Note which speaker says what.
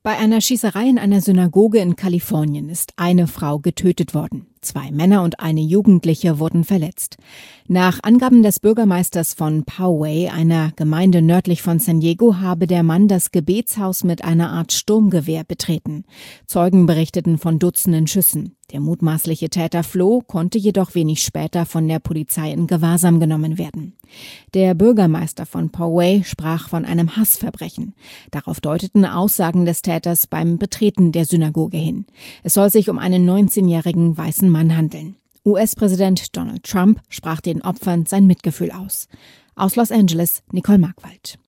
Speaker 1: Bei einer Schießerei in einer Synagoge in Kalifornien ist eine Frau getötet worden. 2 Männer und eine Jugendliche wurden verletzt. Nach Angaben des Bürgermeisters von Poway, einer Gemeinde nördlich von San Diego, habe der Mann das Gebetshaus mit einer Art Sturmgewehr betreten. Zeugen berichteten von Dutzenden Schüssen. Der mutmaßliche Täter floh, konnte jedoch wenig später von der Polizei in Gewahrsam genommen werden. Der Bürgermeister von Poway sprach von einem Hassverbrechen. Darauf deuteten Aussagen des Täters beim Betreten der Synagoge hin. Es soll sich um einen 19-jährigen weißen Mann handeln. US-Präsident Donald Trump sprach den Opfern sein Mitgefühl aus. Aus Los Angeles, Nicole Markwald.